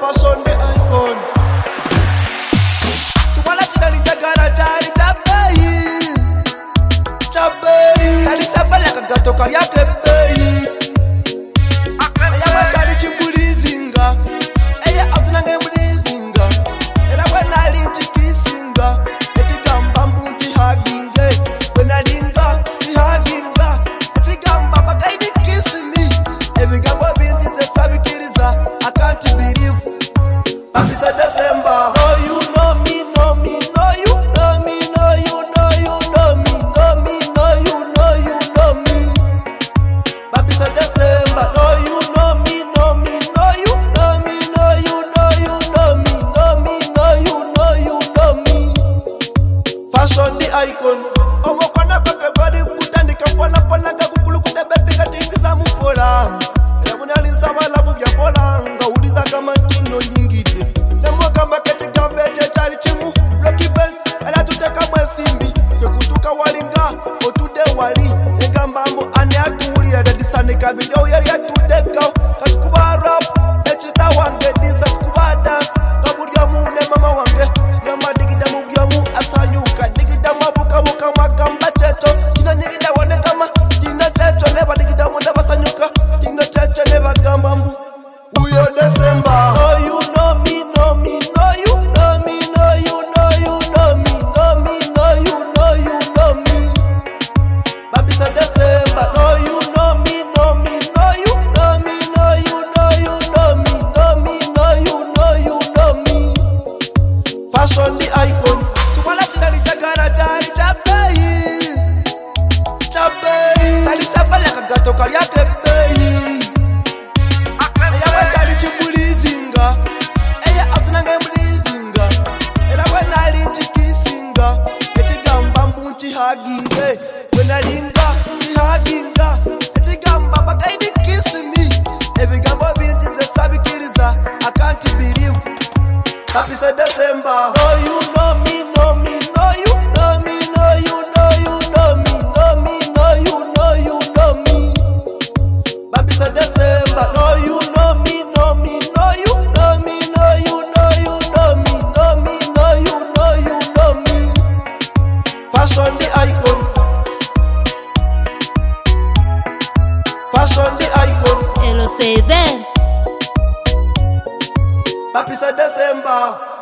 fashion the icon. Chumala chidali jagara chali chabeyi, chabeyi. Chali chabala kagato karyake beyi. Eya chali chibulizinga, eya autunange bulizinga. Ela wena linchi kisinga, echigamba mbuti haginge. Wena linga, haginga, echigamba bagaidi kiss me. Ebigamba binti zesabikiriza, I can't believe. Papi sa December. No you know me, know me, know you know me, know you know you know me, know me, know you know you know me. Papi sa December. No you know me, know me, know you know me, know you know you know me, know me, know you know you know me. Fashion the icon. Omo kwana kafe godi kutandika pola pola gakukulu kudebe pika tingiza mupola. Yabunali sabala vya pola ngaudiza kama kino nyingide. Nemo kama keti gambete chali chimu Rocky fence ela tuteka mwesimbi. Kwekutuka walinga otude wali ngambambo ane atuli ya dadisane kabidao yari atudeka. Katukuba rap echita wange disa tukuba dance. Kaburia mune mama wange yama digida mubyamu asanyuka. Digida mabuka buka magamba checho. Jina nyigida wane kama jina checho. Neba digida mwenda basanyuka. Jina checho neba gamba mbu Uyo December. No you know me, know me, know you know me, know you know you know me, know me, know you know you know me. Papi sa December. No you know me, know me, know you know me, know you know you know me, know me, know you know you know me. Fashion the icon. Chumala chidali jagara chali chabeyi, chabeyi. Chali chabala kagato karyake beyi. Eya chali chibulizinga, eya autunange bulizinga. Ela wena linchi kisinga, echigamba mbuchi haginge. Wena linga, haginga, echigamba bagaidi kiss me. Ebigamba binti zesabikiriza, I can't believe. Happy sa December. No you know me, know me, know you know me, know you know you know me, know me, know you know you know me. Happy sa December. No you know me, know me, know you know me, know you know you know me, know me, know you know you know me. Fashion the icon. Fashion the icon. Hello, say then. Happy sa December.